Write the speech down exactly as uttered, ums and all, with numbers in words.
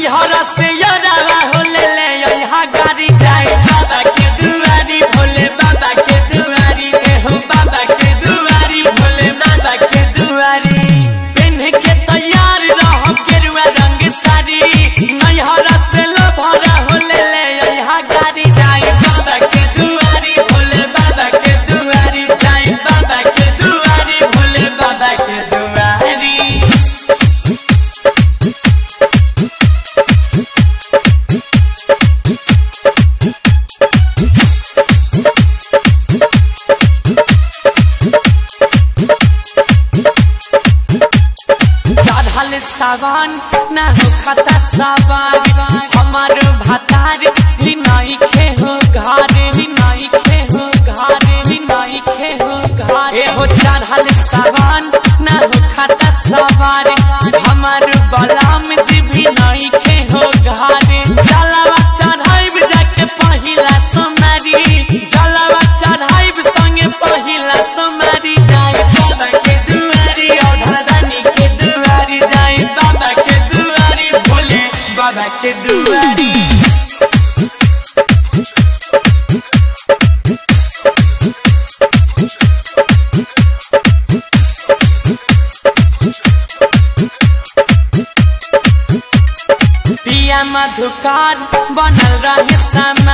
नैहर से यारा हो ले ले यहाँ गाड़ी जाए बाबा के दुआरी भोले बाबा के दुआरी हो बाबा के दुआरी भोले बाबा के दुआरी पेन के तैयार रहो गेरुआ रंग साड़ी नैहर से लभरा हो ले ले यहाँ गाड़ी जाए बाबा के दुआरी भोले बाबा के दुआरी जाए बाबा के दुआरी भोले बाबा के दुआरी। चढ़ल सावन न हो खता सवार हमार भातार लिनाई खे हो घर लिनाई खे हो घर लिनाई खे हो घर हो चढ़ल सावन न हो खता सवार हमार बलाम जी भी नहीं खे हो घर जलवा चढ़ाइब जाके पहिला सोमारी जलवा चढ़ाइब संगे पहिला सोमारी जाए बाबा के दुआरी औधरानी के दुआरी जाए बाबा के दुआरी भोले बाबा के दुआरी। पिया मधुकार बनल रहे